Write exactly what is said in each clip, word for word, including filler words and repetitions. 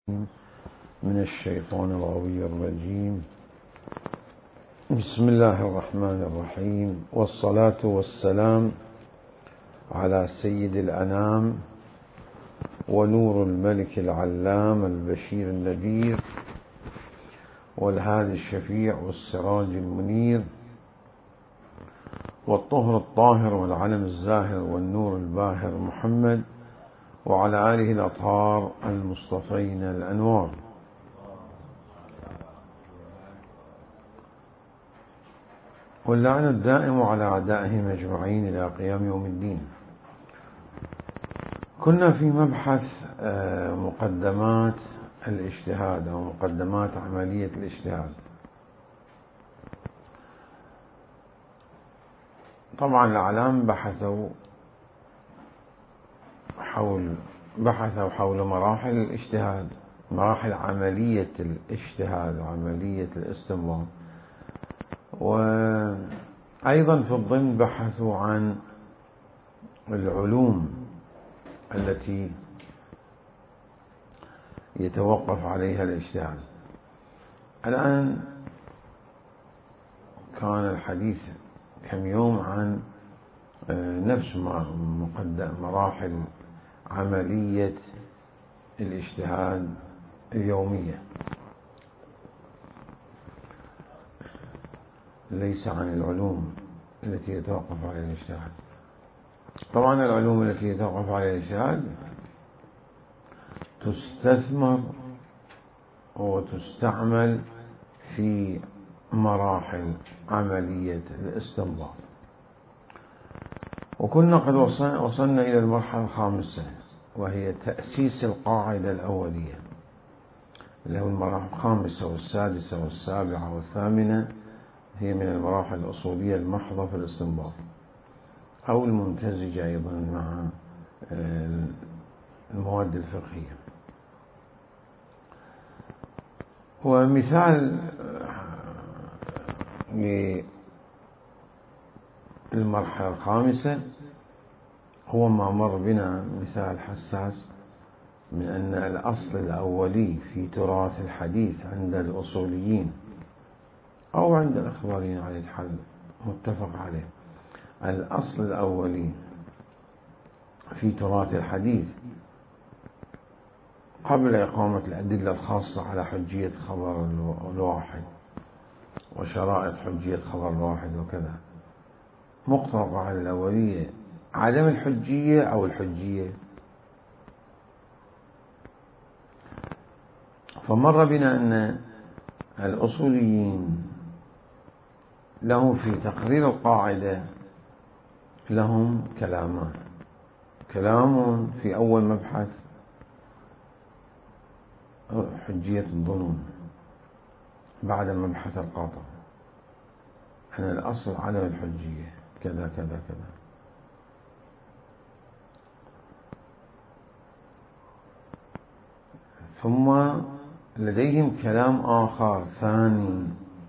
من الشيطان الغوي الرجيم. بسم الله الرحمن الرحيم، والصلاة والسلام على سيد الأنام ونور الملك العلام البشير النذير والهادي الشفيع والسراج المنير والطهر الطاهر والعلم الزاهر والنور الباهر محمد وعلى آله الأطهار المصطفين الأنوار. واللعن الدائم على أعدائهم أجمعين إلى قيام يوم الدين. كنا في مبحث مقدمات الاجتهاد أو مقدمات عملية الاجتهاد. طبعا الأعلام بحثوا حول بحثوا حول مراحل الاجتهاد، مراحل عملية الاجتهاد وعملية الاستنباط، وأيضا في الضمن بحثوا عن العلوم التي يتوقف عليها الاجتهاد. الآن كان الحديث كم يوم عن نفس مراحل عملية الاجتهاد اليومية، ليس عن العلوم التي يتوقف عليها الاجتهاد. طبعا العلوم التي يتوقف عليها الاجتهاد تستثمر وتستعمل في مراحل عملية الاستنباط. وكنا قد وصلنا إلى المرحلة الخامسة، وهي تأسيس القاعدة الأولية، اللي هو المراحل الخامسة والسادسة والسابعة والثامنة، هي من المراحل الأصولية المحضة في الاستنباط أو الممتزجة أيضا مع المواد الفقهية. ومثال للمرحلة الخامسة هو ما مر بنا، مثال حساس، من أن الأصل الأولي في تراث الحديث عند الأصوليين أو عند الأخباريين على الحل متفق عليه. الأصل الأولي في تراث الحديث قبل إقامة الأدلة الخاصة على حجية خبر الواحد وشرائط حجية خبر الواحد وكذا، مقتضى القاعدة الأولية عدم الحجية أو الحجية. فمر بنا أن الأصوليين لهم في تقرير القاعدة لهم كلامان. كلام في أول مبحث حجية الظنون بعد مبحث القاطع، أن الأصل عدم الحجية كذا كذا كذا. ثم لديهم كلام آخر ثاني،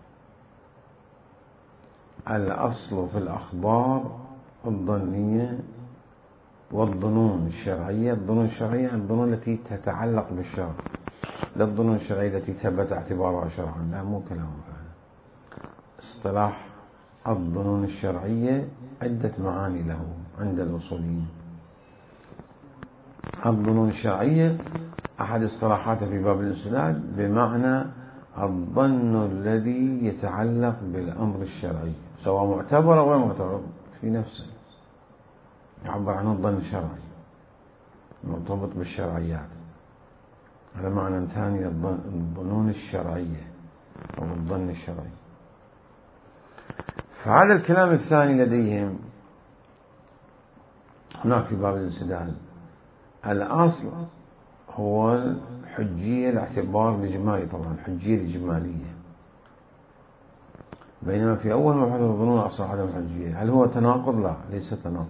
الأصل في الأخبار الظنية والظنون الشرعية. الظنون الشرعية الظنون التي تتعلق بالشرع، لا الظنون الشرعية التي ثبت اعتبارها شرعا، لا، مو كلام هذا. اصطلاح الظنون الشرعية عدة معاني له عند الأصوليين. الظنون الشرعية أحد اصطلاحاته في باب الاستدلال بمعنى الظن الذي يتعلق بالأمر الشرعي، سواء معتبر أو غير معتبر، في نفسه يعبر عن الظن الشرعي مرتبط بالشرعيات. هذا معنى ثاني الظنون الشرعية أو الظن الشرعي. فهذا الكلام الثاني لديهم هناك في باب الاستدلال. الأصل هو الحجية الاعتبار الإجمالي، طبعا الحجية الإجمالية، بينما في أول مبحث الظنون أصل عدم الحجية. هل هو تناقض؟ لا، ليس تناقض.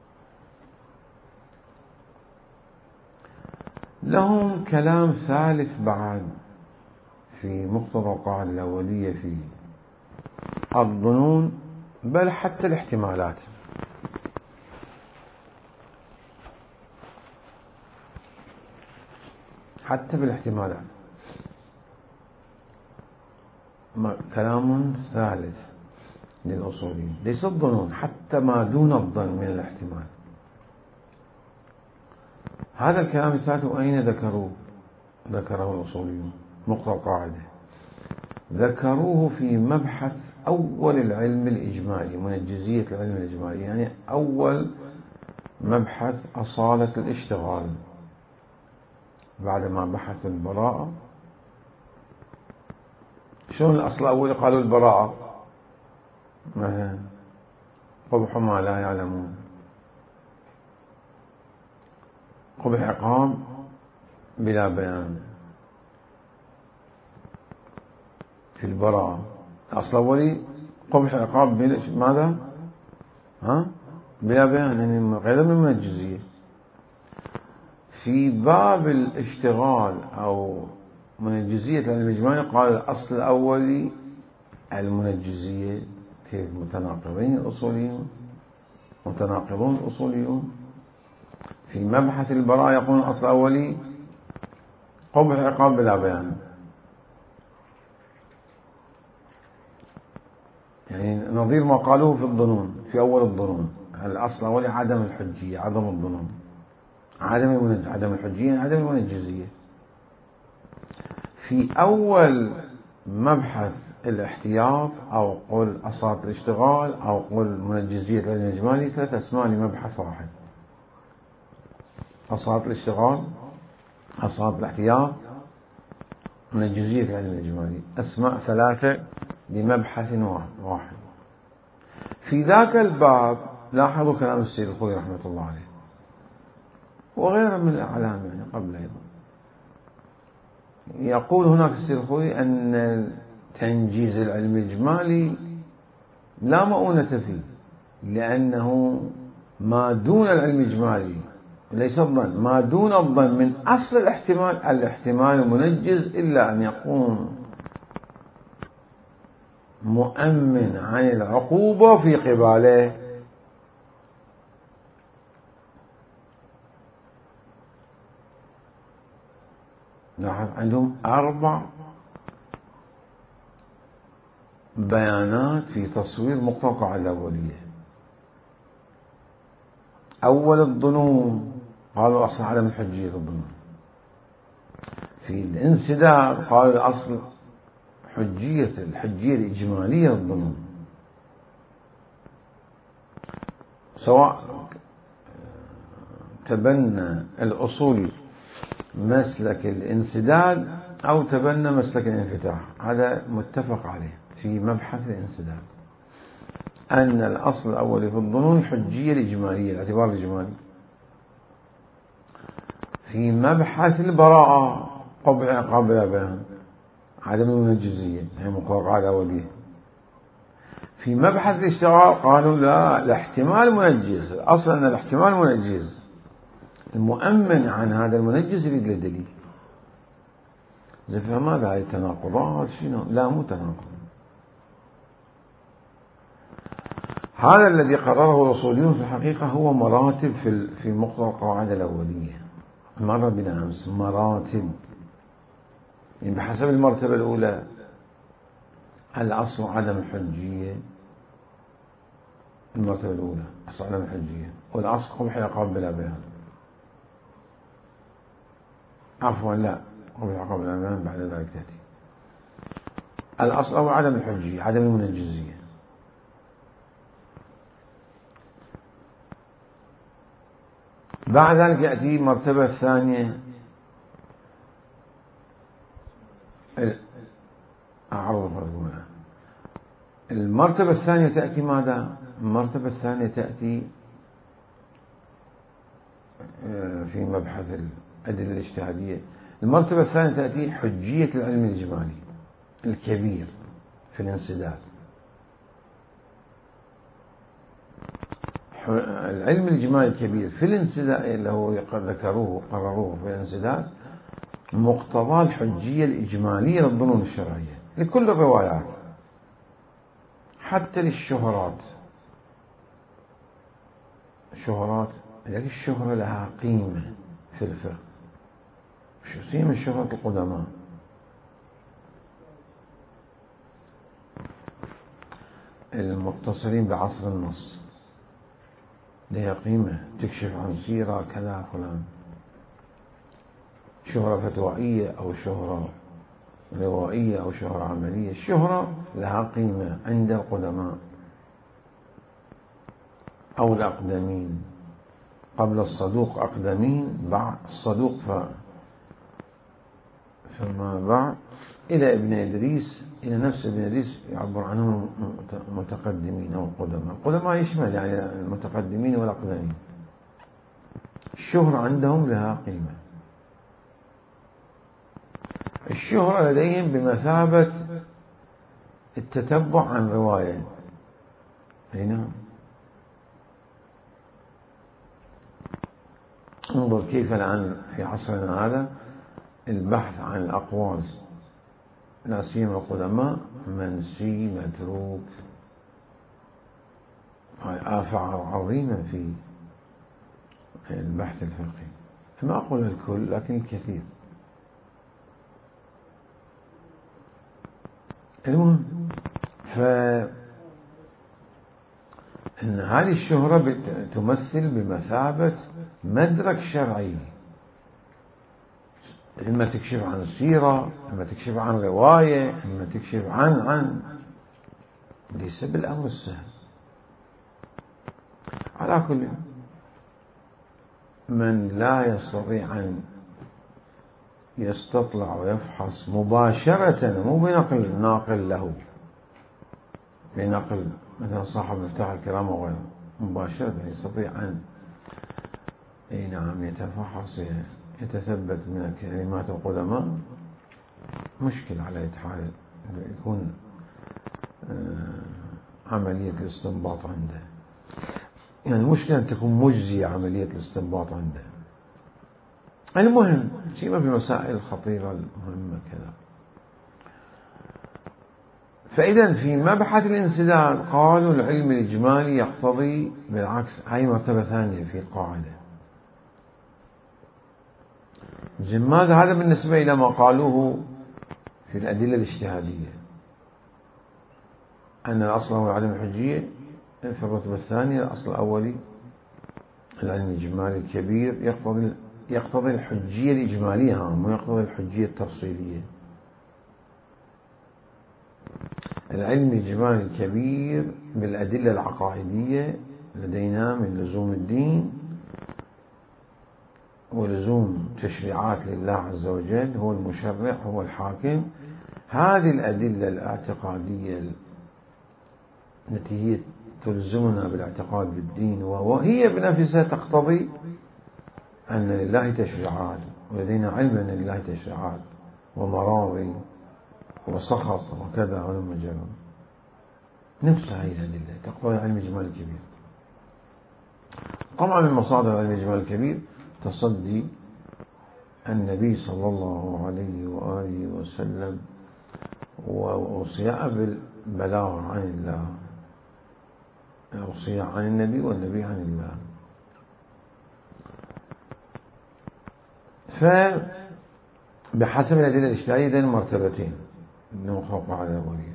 لهم كلام ثالث بعد في مقتضى القاعدة الأولية في الظنون، بل حتى الاحتمالات. حتى بالاحتمالات. كلام ثالث للأصوليين، ليس الظنون، حتى ما دون الظن من الاحتمال. هذا الكلام الثالث أين ذكروه؟ ذكره الأصوليون نقطة قاعدة، ذكروه في مبحث أول العلم الإجمالي، منجزية العلم الإجمالي، يعني أول مبحث أصالة الاشتغال بعدما بحث البراءة. شلون الأصل الأول قالوا البراءة؟ قبح ما لا يعلمون، قبح عقاب بلا بيان. في البراءة الأصل الأولي قبح عقاب بلا ماذا؟ ها؟ بلا بيان، يعني غير من المنجزية. في باب الاشتغال أو منجزية العلم الإجمالي قال الأصل الأولي المنجزية. كيف متناقضين الأصوليون، متناقضون الأصوليون. في مبحث البراءة يقول الأصل الأولي قبح عقاب بلا بيان، يعني نظير ما قالوه في الظنون، في أول الظنون. الأصل الأولي عدم الحجية، عدم الظنون، عدم المنج... عدم الحجية، عدم المنجزية. في أول مبحث الاحتياط أو قل أصالة الاشتغال أو قل منجزية العلم الإجمالي ثلاث أسماء لمبحث واحد: أصالة الاشتغال، أصالة الاحتياط، منجزية العلم الإجمالي، أسماء ثلاثة لمبحث واحد. في ذاك الباب لاحظوا كلام السيد الخوئي رحمة الله عليه وغيره من الأعلام يعني قبل أيضا. يقول هناك السيد الخوئي أن تنجيز العلم الإجمالي لا مؤونة فيه، لأنه ما دون العلم الإجمالي ليس الظن، ما دون الظن من أصل الاحتمال، الاحتمال منجز إلا أن يقوم مؤمن عن العقوبة في قباله. لاحظ عندهم أربع بيانات في تصوير مقتضى القاعدة الأولية. أول الظنون قالوا أصل عدم الحجية الظنون. في الانسداد قالوا الأصل حجية الحجية الإجمالية للظنون. سواء تبنى الأصولي مسلك الانسداد أو تبنى مسلك الانفتاح، هذا متفق عليه في مبحث الانسداد، أن الأصل الأول في الظنون الحجية الإجمالية، الاعتبار الإجمالي. في مبحث البراءة قبح عقاب بلا بيان، عدم المنجزية، هي مقاطعة أولية. في مبحث الاشتغال قالوا لا، الاحتمال منجز، أصلا أن الاحتمال منجز، المؤمن عن هذا المنجز يريد له دليل. فماذا هذه التناقضات؟ شنو؟ لا، مو تناقض. هذا الذي قرره الأصوليون في الحقيقة هو مراتب في في مقتضى القاعدة الأولية. مر بنا أمس مراتب، يعني بحسب المرتبة الأولى الأصل عدم الحجية، المرتبة الأولى أصل عدم الحجية، والأصل قبح العقاب بلا بيان. عفوا لا، قبح العقاب بلا بيان بعد ذلك تأتي. الأصل هو عدم الحجية، عدم المنجزية. بعد ذلك يأتي المرتبة الثانية أعرض فرقنا. المرتبة الثانية تأتي ماذا؟ المرتبة الثانية تأتي في مبحث الأدلة الاجتهادية. المرتبة الثانية تأتي حجية العلم الإجمالي الكبير في الانسداد. العلم الإجمالي الكبير في الانسداد اللي هو ذكروه قرروه في الانسداد مقتضى الحجية الإجمالية للظنون الشرعية لكل الروايات، حتى للشهرات. الشهرات، لكن الشهرة لها قيمة في الفقه، شو من شهرة القدماء؟ المقتصرين بعصر النص لها قيمة، تكشف عن سيرة كذا فلان، شهرة فتوائية أو شهرة روائية أو شهرة عملية. الشهرة لها قيمة عند القدماء أو الأقدمين، قبل الصدوق أقدمين، بعد الصدوق ف... فما بعد إلى ابن إدريس، إلى نفس ابن إدريس يعبر عنهم متقدمين أو القدماء. القدماء يشمل يعني المتقدمين والأقدمين. الشهرة عندهم لها قيمة. الشهرة لديهم بمثابة التتبع عن رواية. أي نعم. انظر كيف الآن في عصرنا هذا البحث عن الأقوال لا سيما القدماء منسي متروك، هاي آفة عظيمة في البحث الفقهي. ما أقول الكل لكن الكثير. المهم فإن هذه الشهرة تمثل بمثابة مدرك شرعي، إما تكشف عن سيرة، إما تكشف عن رواية، إما تكشف عن عن ليس بالأمر السهل. على كل من لا يستطيع أن يستطلع ويفحص مباشرة، مو بنقل ناقل له، بنقل مثلا صاحب مفتاح الكرام وغيره، مباشرة يستطيع أن أي نعم يتفحص يتثبت من كلمات القدماء، مشكل على حال يكون عملية الاستنباط عنده، يعني مشكلة أن تكون مجزية عملية الاستنباط عنده. المهم سيما في مسائل خطيرة المهمة كذا. فإذا في مبحث الانسداد قالوا العلم الإجمالي يقتضي بالعكس، هاي مرتبة ثانية في القاعدة. ماذا هذا بالنسبة إلى ما قالوه في الأدلة الاجتهادية، أن الأصل هو عدم الحجية في الرتبة الثانية. الأصل الأولي العلم الإجمالي الكبير يقتضي يقتضي الحجية الإجمالية، مو يقتضي الحجية التفصيلية. العلم الإجمالي الكبير بالأدلة العقائدية لدينا من لزوم الدين ولزوم تشريعات لله عز وجل، هو المشرع هو الحاكم. هذه الأدلة الاعتقادية التي هي تلزمنا بالاعتقاد بالدين، وهي بنفسها تقتضي أن لله تشريعات، ولدينا علم أن لله تشريعات ومراضي وسخط وكذا ولما جرى. نفس هذه الأدلة تقتضي علم الإجمال الكبير. طبعا من مصادر علم الإجمال الكبير تصدي النبي صلى الله عليه وآله وسلم وأوصياء بالبلاغ عن الله، أوصياء عن النبي والنبي عن الله. فبحسب الأدلة الاجتهادية ذين مرتبتين نوقف على الأولية.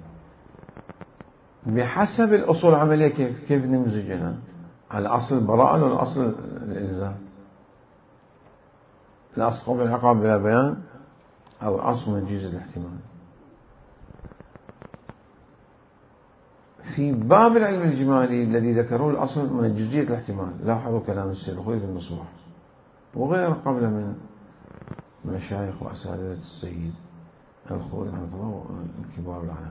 بحسب الأصول العملية كيف كيف نمزجنا على أصل البراءة والأصل الإلزام، الأصل قبل العقاب بلا بيان أو الأصل من جيز الاحتمال. في باب العلم الإجمالي الذي ذكروه الأصل من جزئية الاحتمال، لاحظوا كلام السيد الخوئي في المصباح وغير قبل من مشايخ وأساتذة السيد الخوئي رحمه الله الكبار العلماء.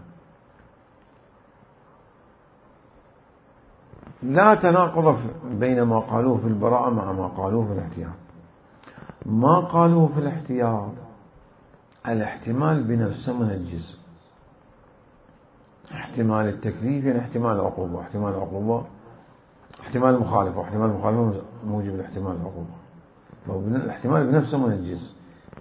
لا تناقض بين ما قالوه في البراءة مع ما قالوه في الاحتياط. ما قالوه في الاحتياط الاحتمال بنفسه من الجزء، احتمال التكليف يعني احتمال العقوبة، احتمال العقوبة احتمال المخالفة، واحتمال المخالفة موجب الاحتمال العقوبة، فالاحتمال بنفسه من الجزء.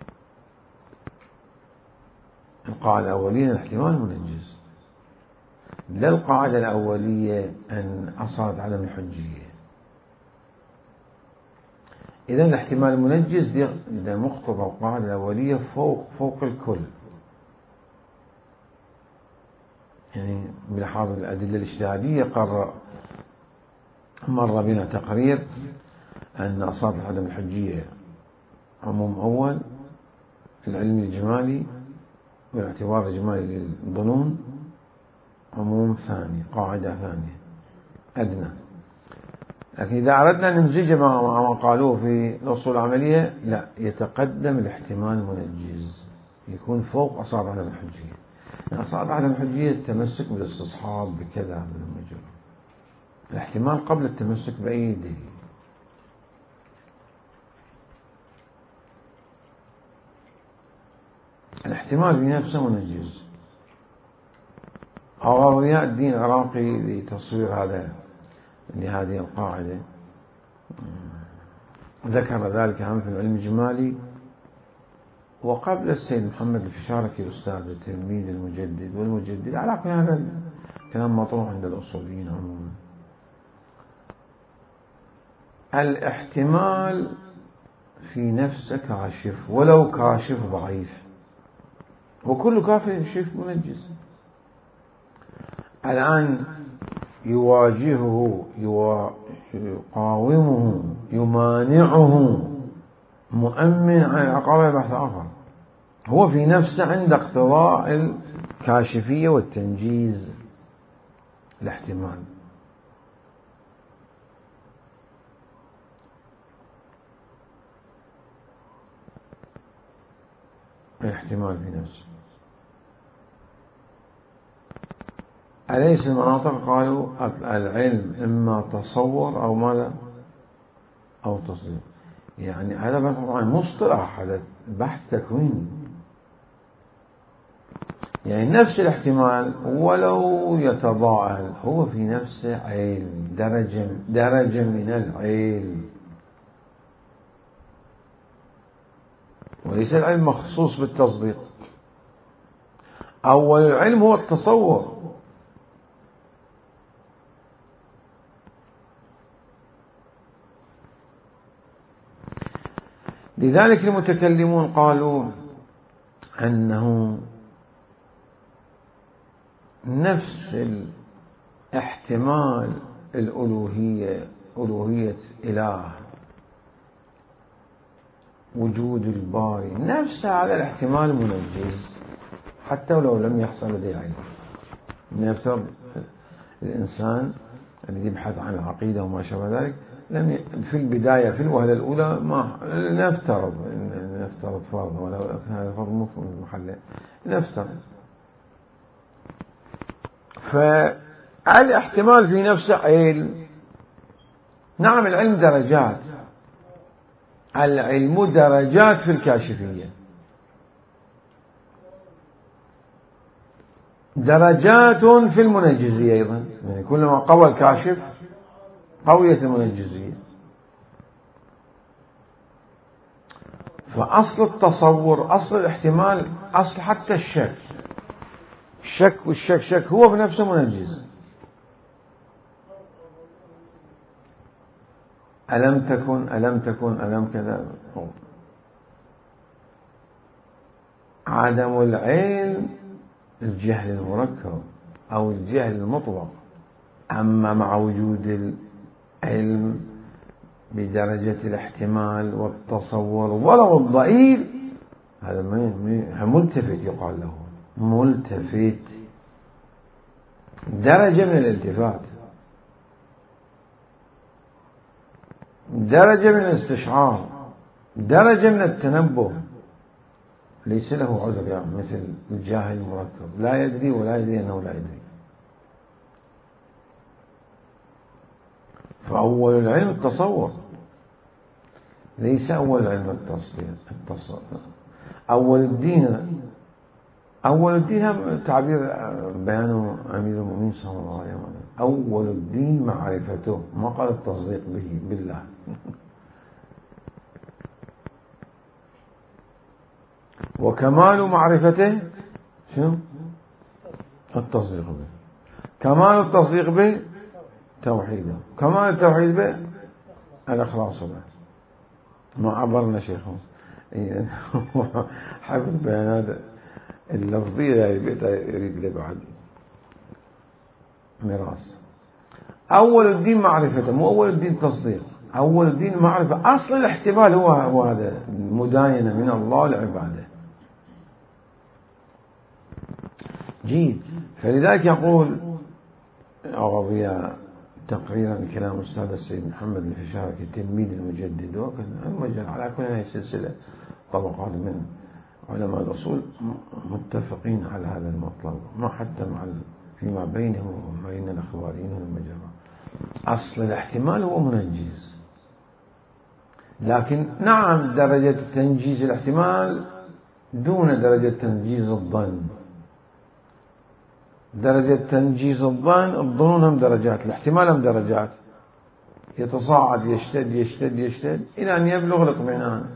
القاعدة الأولية الاحتمال من الجزء، لا القاعدة الأولية أن أصلت عدم الحجية. إذا الاحتمال المنجز ده مقتضى القاعدة الأولية فوق فوق الكل. يعني بلحاظ الأدلة الاجتهادية قرر مر بنا تقرير أن أصابع عدم الحجية عموم أول في العلم الإجمالي باعتبار إجمالي للظنون عموم ثاني، قاعدة ثانية أدنى. لكن إذا أردنا أن نمزج مع ما قالوه في الأصول العملية لا، يتقدم الاحتمال المنجز، يكون فوق أصابع عدم الحجية. أصابع عدم الحجية التمسك بالاستصحاب بكذا من المجرد، الاحتمال قبل التمسك بأي دليل. الاحتمال بنفسه منجز. أولياء الدين العراقي لتصوير هذا لهذه القاعدة ذكر ذلك هم في العلم الإجمالي، وقبل السيد محمد الفشاركي الأستاذ التلميذ المجدد والمجدد. على كل هذا كلام مطروح عند الأصوليين عموما. الاحتمال في نفسه كاشف ولو كاشف ضعيف، وكل كاشف منجز. الآن يواجهه يقاومه يمانعه مؤمن عن العقابة بحث آخر، هو في نفسه عند اقتضاء الكاشفية والتنجيز الاحتمال. الاحتمال في نفسه. أليس المناطق قالوا العلم إما تصور أو ماذا أو تصديق؟ يعني هذا بس طبعا مصطلح، هذا بحث تكويني. يعني نفس الاحتمال ولو يتضاءل هو في نفسه علم، درجة درجة من العلم، وليس العلم مخصوص بالتصديق. أول العلم هو التصور. لذلك المتكلمون قالوا أنه نفس الاحتمال الألوهية، ألوهية إله، وجود الباري، نفس هذا الاحتمال المنجز حتى ولو لم يحصل لديه علم. نفترض الإنسان الذي يبحث عن العقيدة وما شابه ذلك لم في البداية في الوهلة الأولى ما نفترض نفترض فرض، ولو هذا فرض مو في محله، نفترض. فالاحتمال في نفسه علم. نعم العلم درجات، العلم درجات في الكاشفية، درجات في المنجزية أيضا. يعني كلما قوى الكاشف قوية المنجزية. فأصل التصور، أصل الاحتمال، أصل حتى الشك، الشك والشك شك هو بنفسه منجز. ألم تكن ألم تكن ألم كذا. عدم العلم الجهل المركب أو الجهل المطلق. أما مع وجود العلم بدرجة الاحتمال والتصور ولو الضئيل، هذا ملتفت يقال له، ملتفت، درجة من الالتفات، درجة من الاستشعار، درجة من التنبه. ليس له عذر يعني مثل الجاهل المركب، لا يدري ولا يدري أنه لا يدري. فأول العلم التصور، ليس أول العلم التصور. أول الدين، أول الدين هم تعبير بيانه أمير المؤمنين صلى الله عليه وسلم، أول الدين معرفته، ما قال التصديق به بالله. وكمال معرفته شنو؟ التصديق به. كمال التصديق به توحيده، كمال التوحيد به الإخلاص به. ما عبرنا شيخهم حفظ بيانات اللفظية يريد له بعد ميراث. أول الدين معرفة، مو أول الدين تصديق. أول الدين معرفة، أصل الاحتمال هو هو هذا المداينة من الله لعباده. جيد. فلذلك يقول أغضي تقريرا كلام أستاذ السيد محمد الفشاري التلميذ المجدد، وكان على كل هذه السلسلة طبقات من علماء الأصول متفقين على هذا المطلب، ما حتى مع فيما بينهم وبين الأخباريين والمجرى. أصل الاحتمال هو منجز، لكن نعم درجة تنجيز الاحتمال دون درجة تنجيز الظن. درجة تنجيز الظن، الظنون هم درجات، الاحتمال هم درجات، يتصاعد يشتد يشتد يشتد إلى أن يبلغ الاطمئنان.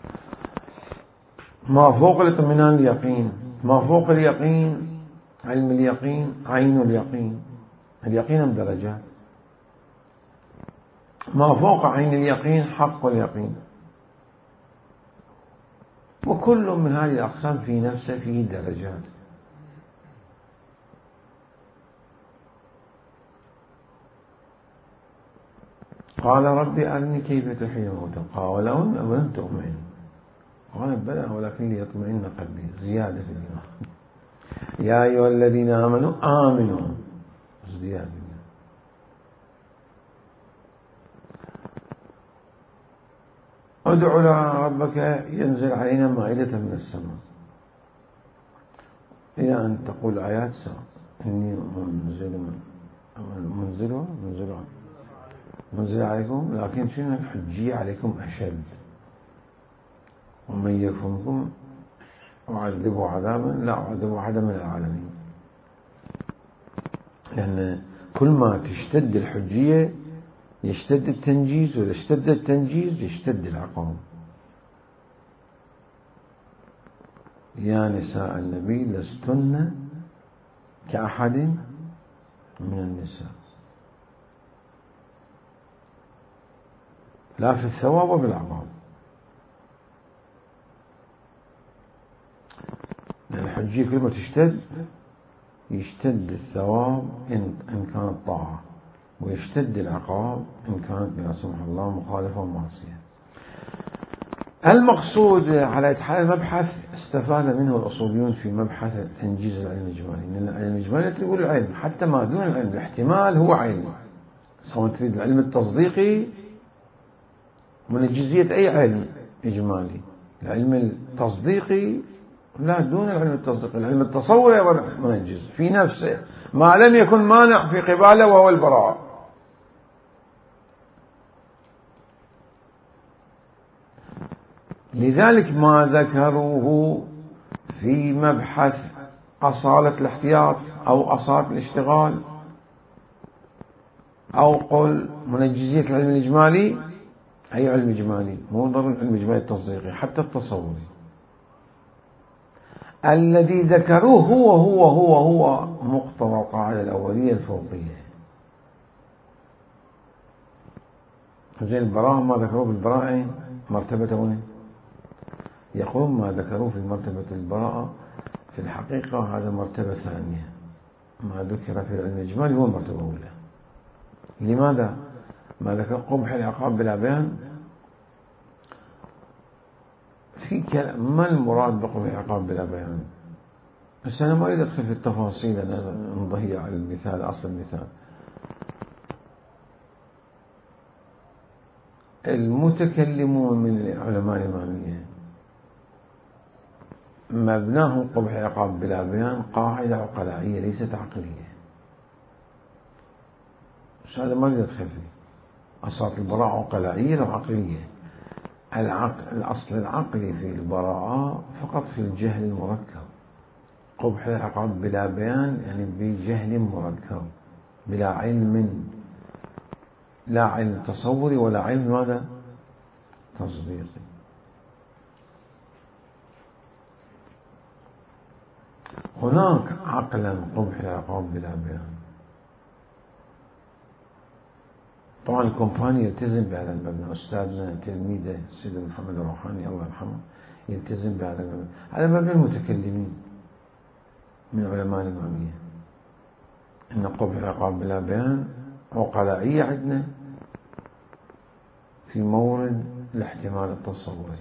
ما فوق الاطمئنان اليقين، ما فوق اليقين علم اليقين، عين اليقين. اليقين هم درجات. ما فوق عين اليقين حق اليقين. وكل من هذه الأقسام في نفسه فيه درجات. قال ربي أرني كيف تحيي الموتى قال أولم تؤمن قال بلى ولكن ليطمئن قلبي، زيادة في الإيمان. يا أيها الذين آمنوا آمنوا، زيادة. ادع ربك ينزل علينا مائدة من السماء، إلى أن تقول آيات سواء إني منزل منزل منزل منزل عليكم، لكن شنو الحجية عليكم أشد، ومن يكفركم أعذبه عذابا لا أعذبه أحدا من العالمين. لأن كل ما تشتد الحجية يشتد التنجيز، وإذا اشتد التنجيز يشتد العقاب. يا نساء النبي لستن كأحد من النساء، لا في الثواب وفي العقاب. لأن الحجية كل ما تشتد يشتد الثواب إن كانت طاعة، ويشتد العقاب إن كانت لا سمح الله مخالفة ومعصية. المقصود على إتحاد المبحث استفاد منه الأصوليون في مبحث تنجيز العلم الإجمالي. لأن العلم الإجمالي تقول العلم حتى ما دون العلم، الاحتمال هو علم، سواء تريد العلم التصديقي منجزية أي علم إجمالي. العلم التصديقي لا دون العلم التصديقي، العلم التصوري منجز في نفسه ما لم يكن مانع في قباله وهو البراءة. لذلك ما ذكروه في مبحث أصالة الاحتياط أو أصالة الاشتغال أو قل منجزية العلم الإجمالي، أي علم إجمالي، مو ضروري العلم الإجمالي التصديقي، حتى التصوري. الذي ذكروه هو هو هو هو مقتضى القاعدة الأولية الفوقية. زين البراءة ما ذكروه بالبراءة مرتبة وين؟ يقول ما ذكروه في مرتبة البراءة في الحقيقة هذا مرتبة ثانية، ما ذكر في العلم الإجمالي هو مرتبة أولى. لماذا؟ ما ذكر قبح العقاب بلا بيان في كلام. ما المراد بقبح العقاب بلا بيان؟ بس أنا ما أريد أدخل في التفاصيل، أنا نضيع المثال أصل المثال. المتكلمون من العلماء الإمامية مبناهم قبح العقاب بلا بيان قاعدة عقلائية ليست عقلية. بس هذا ما أريد أدخل فيه. أصل البراءة عقلائية أو عقلية؟ العقل الأصل العقلي في البراءة فقط في الجهل المركب. قبح العقاب بلا بيان يعني بجهل مركب، بلا علم، لا علم تصوري ولا علم ماذا؟ تصديقي. هناك عقلا قبح العقاب بلا بيان، طبعا الكومباني يلتزم بهذا المبنى، أستاذنا تلميذه السيد محمد الروحاني الله يرحمه يلتزم بهذا المبنى. هذا مبنى المتكلمين من علماء الإمامية، إن قبح العقاب بلا بيان عقلائية عندنا في مورد الاحتمال التصوري،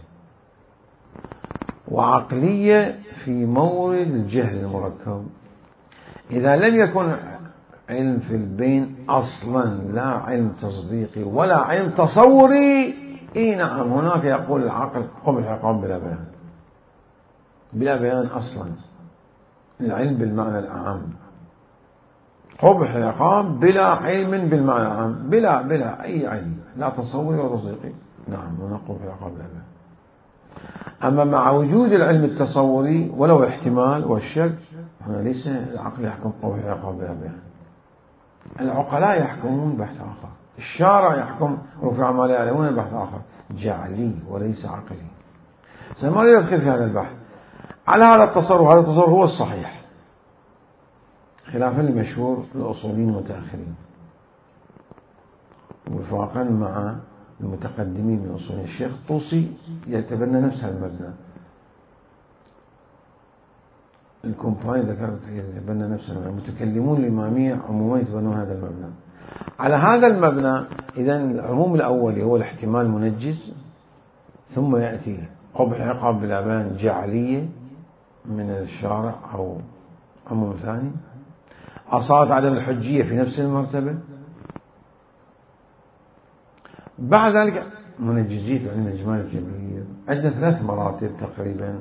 وعقلية في مورد الجهل المركب. إذا لم يكن علم في البين أصلا، لا علم تصديقي ولا علم تصوري، إيه نعم هناك يقول العقل قبح العقاب بلا بيان، بلا بيان أصلا. العلم بالمعنى الأعم، قبح العقاب بلا علم بالمعنى العام، بلا بلا أي علم، لا تصوري ولا تصديقي، نعم هناك قبح العقاب بلا بيان. أما مع وجود العلم التصوري ولو احتمال والشك، هنا ليس العقل يحكم قبح العقاب بلا بيان. العقلاء يحكمون بحث آخر، الشارع يحكم رفع ما لا يعلمون بحث آخر جعلي وليس عقلي. سنمر يدخل في هذا البحث على هذا التصور، هذا التصور هو الصحيح خلافا لمشهور الأصوليين المتأخرين، وفاقا مع المتقدمين من أصوليين. الشيخ الطوسي يتبنى نفس المبنى، الكومباني ذكرت يتبنى نفس المبنى، المتكلمون الإمامية عموما يتبنون هذا المبنى. على هذا المبنى إذن العموم الأول هو الاحتمال منجز، ثم يأتي قبح العقاب بلا بيان جعلية من الشارع أو عموم ثاني، أصالة عدم الحجية في نفس المرتبة، بعد ذلك منجزية علم الإجمال الكبير. عندنا ثلاث مراتب تقريبا.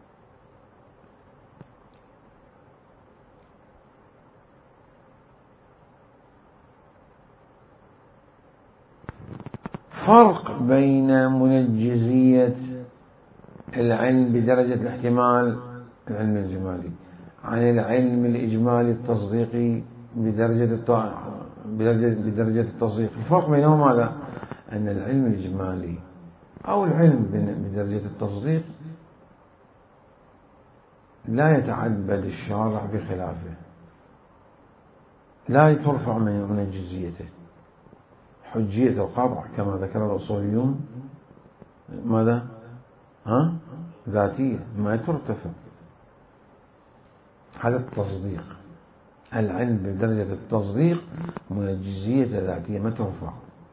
فرق بين منجزية العلم بدرجة الاحتمال العلم الإجمالي عن العلم الإجمالي التصديقي بدرجة بدرجة بدرجة التصديق. الفرق بينهما هذا، أن العلم الإجمالي أو العلم بدرجة التصديق لا يتعبد الشارع بخلافه، لا ترفع من منجزيته. حجية القطع كما ذكر الأصوليون ماذا؟ ها؟ ذاتية ما ترتفع. هذا التصديق، العلم بدرجة التصديق منجزية ذاتية ما ترفع،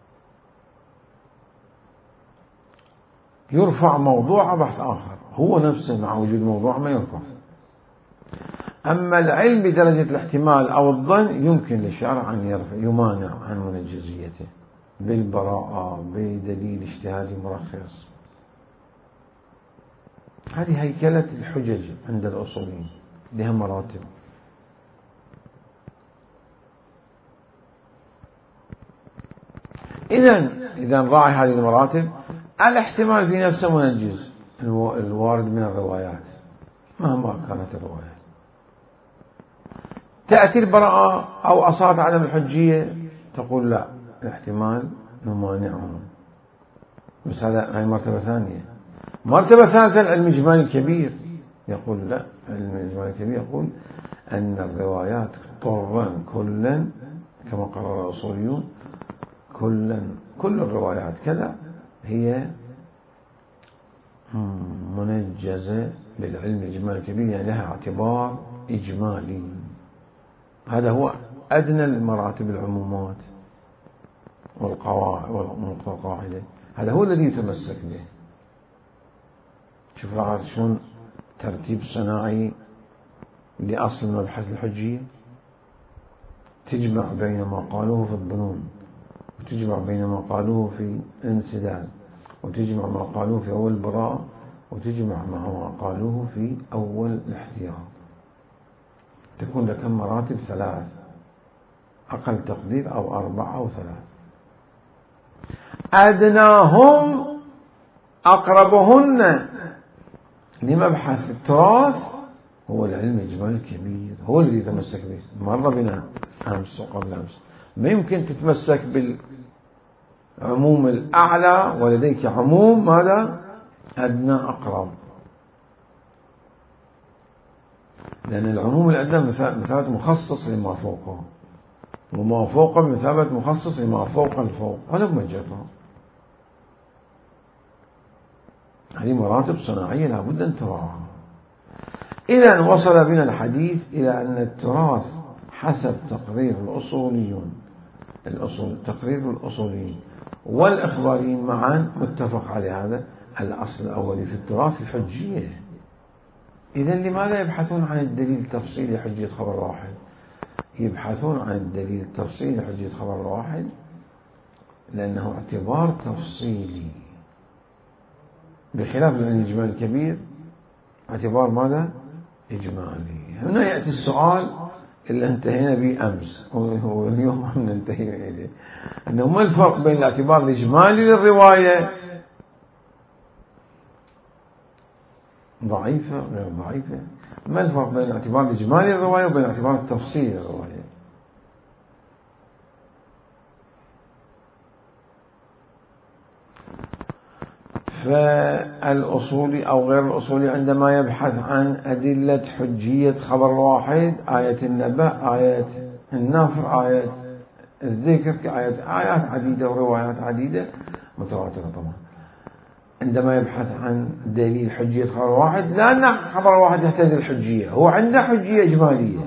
يرفع موضوع بحث آخر هو نفسه مع وجود موضوع ما يرفع. أما العلم بدرجة الاحتمال أو الظن يمكن للشارع أن يرفع يمانع عن منجزيته بالبراءة بدليل اجتهادي مرخص. هذه هيكلة الحجج عند الأصوليين، لها مراتب. إذن إذا راعي هذه المراتب، الاحتمال في نفسه منجز الوارد من الروايات مهما كانت الروايات. تأتي البراءة أو أصالة عدم الحجية تقول لا، الاحتمال نمانعهم. بس هذا هي مرتبة ثانية. مرتبة ثالثة العلم الإجمالي الكبير يقول لا، العلم الإجمالي الكبير يقول أن الروايات طرا كلا كما قرر الأصوليون، كلا كل الروايات كذا هي منجزة بالعلم الإجمالي الكبير، يعني لها اعتبار إجمالي. هذا هو أدنى المراتب العمومات والقواعد والقاعدة، هذا هو الذي يتمسك به. شوف رأيت شلون ترتيب صناعي لأصل مبحث الحجية، تجمع بين ما قالوه في الظنون، وتجمع بين ما قالوه في الانسداد، وتجمع ما قالوه في أول براءة، وتجمع ما قالوه في أول الاحتياط. تكون لك مراتب ثلاث، أقل تقدير أو أربعة أو ثلاث. أدناهم أقربهن لمبحث التراث هو العلم الإجمالي الكبير، هو الذي يتمسك به. مر بنا أمس وقبل أمس. ما يمكن تتمسك بالعموم الأعلى ولديك عموم ماذا؟ أدنى أقرب، لأن العموم الأدنى مثال مخصص لما فوقه. وما فوق بمثابة مخصص لما فوق الفوق، ولا مجرى. هذه مراتب صناعية لابد أن تراعى. إذا وصل بنا الحديث إلى أن التراث حسب تقرير الأصوليون الأصول تقرير الأصوليين والإخباريين معا متفق على هذا الأصل الأولي في التراث الحجية. إذا لماذا يبحثون عن الدليل التفصيلي حجية خبر واحد؟ يبحثون عن الدليل التفصيلي حجية خبر واحد لأنه اعتبار تفصيلي، بخلاف الإجمال الكبير اعتبار ماذا؟ إجمالي. هنا يأتي السؤال اللي انتهينا به أمس واليوم هم ننتهي إليه، أنه ما الفرق بين الاعتبار الإجمالي للرواية ضعيفة غير ضعيفة، ما الفرق بين الاعتبار الإجمالي للرواية وبين الاعتبار التفصيلي للرواية؟ فالأصولي أو غير الأصولي عندما يبحث عن أدلة حجية خبر واحد، آية النبأ، آية النفر، آية الذكر، آيات آيات عديدة وروايات عديدة متواترة طبعا، عندما يبحث عن دليل حجية خبر واحد، لأن خبر واحد يحتاج الحجية، هو عنده حجية إجمالية.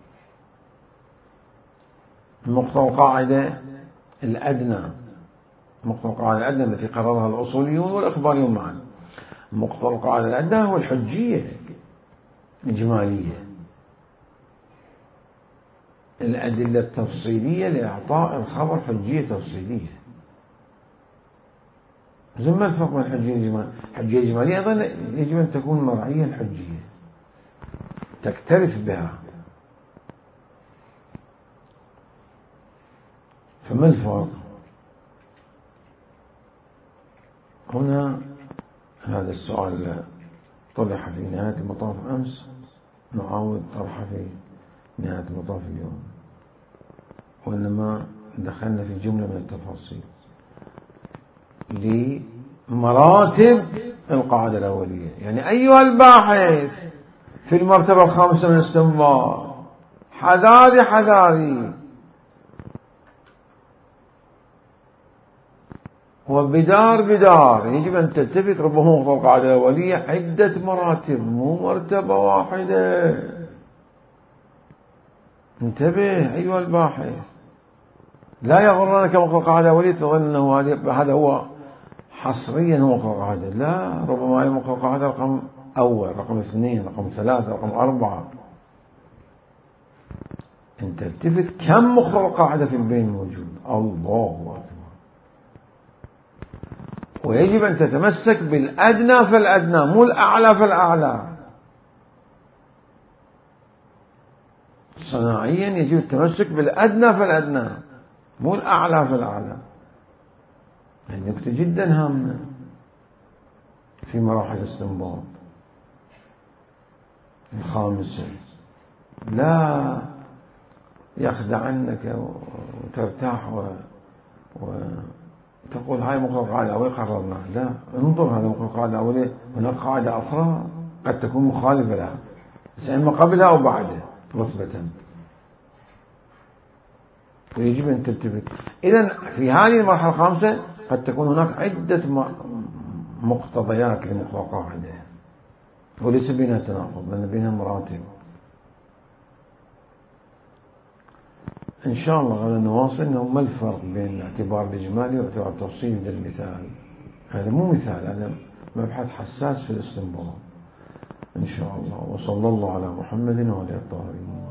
مقتضى القاعدة الأدنى مقتضى القاعدة الأدنى التي قررها الأصوليون والإخباريون معا، مقتضى القاعدة الأدنى هو الحجية إجمالية، الأدلة التفصيلية لإعطاء الخبر حجية تفصيلية. زي ما الفرق بين الحجية الإجمالية؟ الحجية الإجمالية أيضا يجب أن تكون مرعية الحجية تكترث بها. فما الفرق؟ هنا هذا السؤال طرح في نهاية المطاف أمس، نعاود طرحه في نهاية المطاف اليوم، وإنما دخلنا في جملة من التفاصيل لمراتب القاعدة الأولية. يعني أيها الباحث في المرتبة الخامسة من الاستنباط، حذاري حذاري وبدار بدار، يجب أن تلتفت ربما القاعدة الأولية عدة مراتب مو مرتبة واحدة. انتبه أيها الباحث، لا يغرنك مقر القاعدة الأولية تظن أنه هذا هو حصريا هو مقر القاعدة، لا، ربما هي مقر القاعدة رقم أول، رقم اثنين، رقم ثلاثة، رقم أربعة. أنت التفت كم مقر القاعدة في البين موجود. الله أكبر. ويجب أن تتمسك بالأدنى فالأدنى مو الأعلى فالأعلى. صناعيا يجب التمسك بالأدنى فالأدنى مو الأعلى فالأعلى. يعني نكتة جدا هامة في مراحل الاستنباط الخامسة، لا يخدعنك وترتاح و... و... تقول هاي مقر القاعدة الأولية قررنا، لا، انظر هذا مقر القاعدة الأولية هناك قاعدة أخرى قد تكون مخالفة لها، إما قبلها أو بعدها رتبة، ويجب أن تلتفت. إذن في هذه المرحلة الخامسة قد تكون هناك عدة مقتضيات لمقر القاعدة، وليس بينها تناقض لأن بينها مراتب. إن شاء الله غدا نواصل أنه ما الفرق بين الاعتبار الإجمالي والاعتبار التفصيلي. ده المثال، هذا مو مثال، هذا مبحث حساس في الاستنباط إن شاء الله. وصلى الله على محمد وعلى آله الطاهرين.